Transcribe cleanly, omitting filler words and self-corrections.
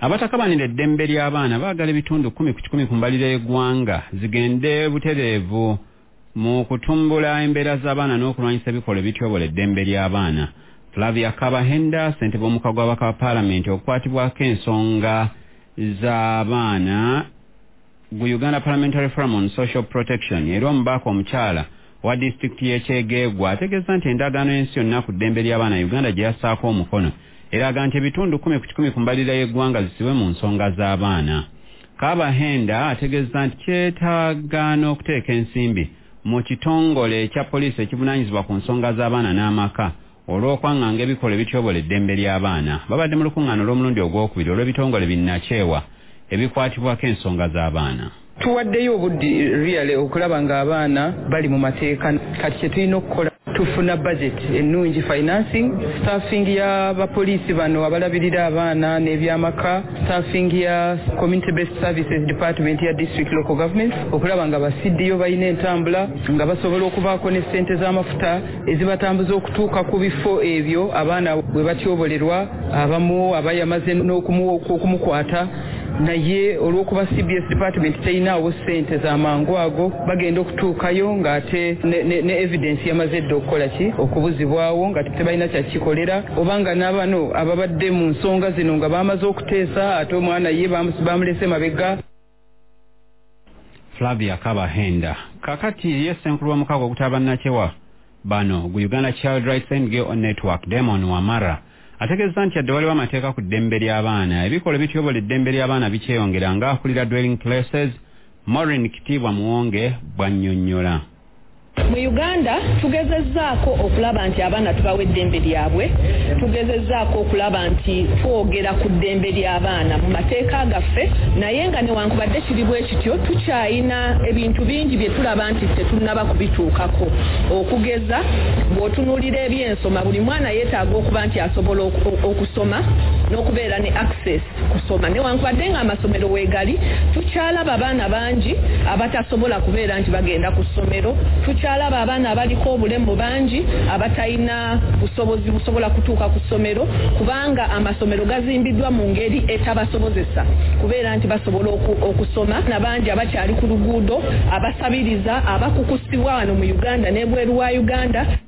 Abatakabanira eddembe ly'abaana baagala ebitundu 10 ku mbalirira y'eggwanga zigende butereevu mu kutumbula embeera z'abaana n'okulwanyisa ebikolwa ebityobola eddembe ly'abaana. Flavia Kabahenda, ssentebe w'omukago w'abaka wa Paalamenti okukwatibwako ensonga z'abaana gu Uganda Parliamentary Forum on Social Protection era omubaka omukyala wa disitulikiti y'Ekyegeegwa ategeeza nti endagaano y'ensi yonna ku ddembe ly'abaana Uganda gye yassaako omukono eraga nti ebitundu 10 ku mbalirira y'eggwanga zisibwe mu nsonga z'abaana. Kabahenda ategeeza nti kyetaaga n'okuteeka ensimbi mu kitongole ekya poliisi ekivunaanyizibwa ku nsonga z'abaana n'amaka olw'okwanganga ebikolwa ebityobola eddembe ly'abaana. Babadde mu lukuŋŋaano olw'omulundi ogwokubiri olw'ebitongole binnaceewa ebikwatibwako ensonga z'abaana. Tuwaddeyo obudde really okulaba ng'abaana bali mu mateeka. Kati kye tulina okukola tufuna budget ennungi, financing, staffing y'abapoliisi bano abalabirira abaana n'ebyamaka, staffing ya community based services department ya district local government, okulaba nga basidiyo balina entambula nga basobola okubaako ne ssente z'amafuta ezibatambuza okutuuka ku bifo ebyo abaana bwe batyobolerwa, abamu abayamaze n'okumukwata naye olw'okuba CBS department teyinaawo ssente z'amangu ago bagenda okutuukayo ng'ate ne evidence yamaze dda okukola ki okubuzibwawo nga tebalina kyakikolera, obanga n'abano ababadde mu nsonga zino nga bamaze okuteesa ate omwana ye bamulese mabega. Flavia Kabahenda kakati ye ssenkulu w'omukago ogutabannacewa bano gu Uganda Child Rights NGO Network Demon Wamara ategeeza nti yadde waliwo amateeka ku ddembe ly'abaana ebikolwa bityobola eddembe ly'abaana bikyeyongera ng'akulira dwelling places. Maureen Kitiibwa Muwonge bw'annyonnyola. Mu Uganda tugezezzaako okulaba nti abaana tubawa eddembe lyabwe, tugezezzaako okulaba nti twogera ku ddembe ly'abaana mu mateeka gaffe, naye nga newankubadde kiri bwe kityo tukyayina ebintu bingi bye tulaba nti tetunnaba kubituukako. Okugeza bw'otunuulira ebyensoma, buli mwana yeetaaga okuba nti asobola okusoma n'okubeera ne access kusoma, newankubadde nga amasomero weegali tukyalaba abaana bangi abatasobola kubeera nti bagenda ku ssomero, tukyalaba abaana abaliko obulemu bangi abatalina busobozi busobola kutuuka ku ssomero kubanga amasomero gazimbiddwa mu ngeri etabasobozesa kubeera nti basobola okusoma. Nabangi abakyali ku luguudo abasabiriza abakukusibwa wano mu Uganda n'ebweru wa Uganda